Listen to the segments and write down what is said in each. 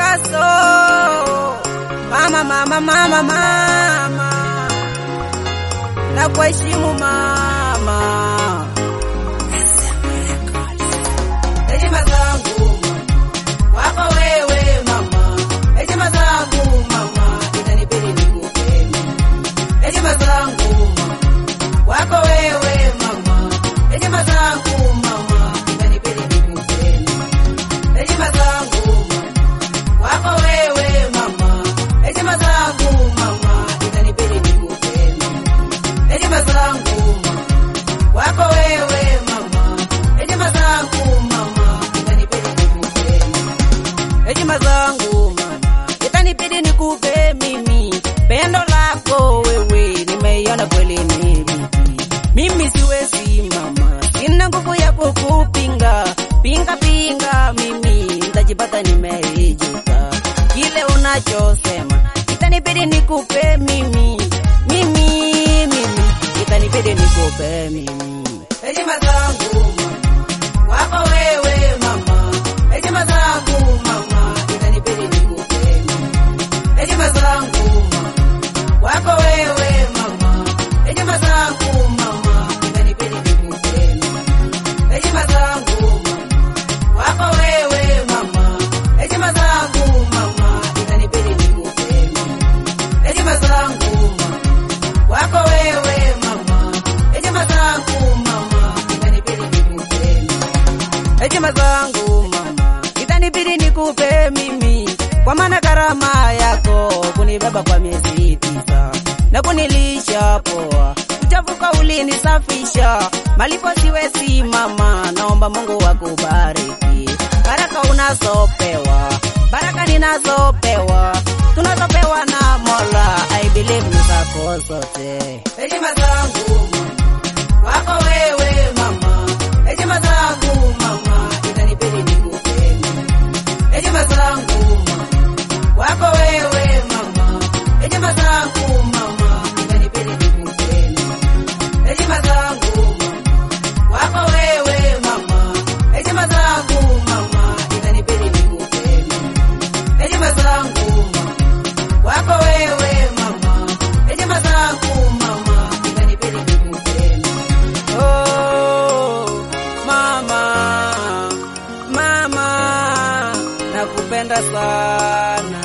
Paso. Mama, mama, mama, mama, nakuheshimu mama. Heshima zangu wako wewe mama, heshima zangu mama, itanibidi nikupende. Heshima zangu wako wewe mama, heshima zangu mama, itanibidi nikupende. Heshima zangu wako wewe mama, heshima zangu mama, itanibidi nikupende. Heshima zangu wako wewe mama, heshima zangu mama, itanibidi nikupende. Heshima zangu mama, itanibidi nikupe mimi. Pendo lako wewe nimeiona kweli ni mimi siwezi mama, sina nguvu ya kukupinga. Pinga pinga mimi nitajipata nimeijuka. Kile unachosema itanibidi nikupe mimi. Itanibidi nikupe mimi. Heshima zangu wako wewe mama, heshima zangu mama, itanibidi nikupe. Heshima zangu wako wewe mama, heshima zangu mama, itanibidi nikupe. Heshima zangu wako wewe mama, heshima zangu mama, itanibidi nikupe. Heshima zangu wako wewe mama, heshima zangu mama, itanibidi nikupe. Heshima zangu mama, itanibidi nikupe mimi, kwa maana gharama yako kunibeba kwa miezi 9 na kunilisha poa, uchafuka ulinisafisha, malipo siwezi mama, naomba Mungu akubariki. Baraka unazopewa, baraka ninazopewa, tunazopewa na Mola, I believe ni zako zote. Heshima zangu wako wewe mama, heshima zangu mama, itanibidi nikupe. Heshima zangu wako wewe mama, heshima zangu mama, itanibidi nikupe. Heshima zangu wako wewe mama, heshima zangu mama, itanibidi nikupe. Heshima zangu wako wewe mama, heshima zangu mama, itanibidi nikupe. Oh mama, mama, nakupenda sana.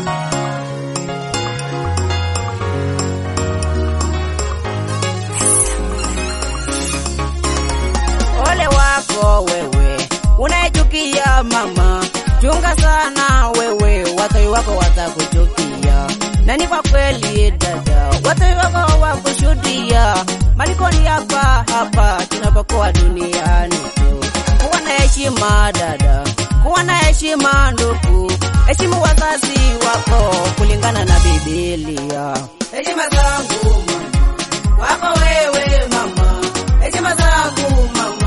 Ole wako wewe unayechukia mama, chunga sana wewe, watu wako watakuchukia. Na ni kwa kweli dada, watu wako wakushuhudia. Malipo ni hapa hapa tunapokuwa duniani tu. Kuwa na heshima dada, kuwa na heshima ndugu, heshimu wazazi wako kulingana na Biblia. Heshima zangu wako wewe mama, heshima zangu mama,